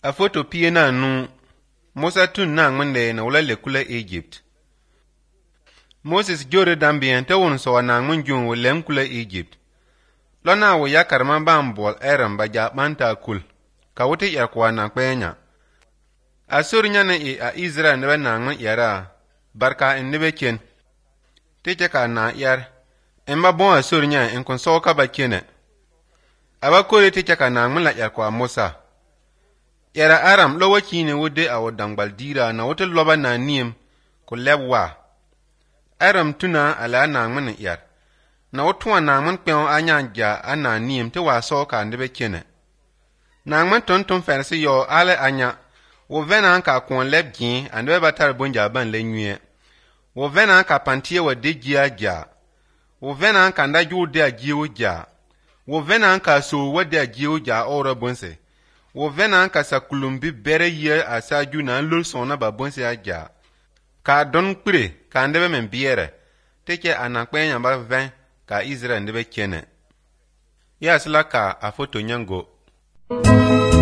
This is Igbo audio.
A foto pie na nu Musa tun na ngwende na wala lekula Egypt. Moses jore dambien te won so na ngmunjun wala nkula Egypt. Lona wo yakarma bambol eram baja banta kul. Ka wote yakwa na kwenya. Asur nyane a Israel ne na ngwan yara barka en nebe ken. Teke ka na yar. Emba bon asur nya en kon so ka ba kene. Aba kore teke ka na ngwan la yakwa Musa. Yara Aram lo wakine wode a wodangbal dira na wote loba na niem ko lebwa. Aram tuna ala na ngwan yar. Na wotuwa na ngwan kpeon anya ana niem te wa so ka ndebe kene. Na ngwan tonton fersi yo ale anya. Wo vena ka kon lebgin andwe batar bonja ban le nyue. Wo vena ka pantie wa de gia. Wo vena ka nda jude a giwo gia. Wo vena ka so wade a giwo gia ora bonse. Wo vena ka sakulumbi bere ye asaju na lul sona ba bonse a gia. Ka don kure ka ndebe men biere. Teke anakpenya ba ven ka Israel ndebe kene. Ya sila ka a foto nyango.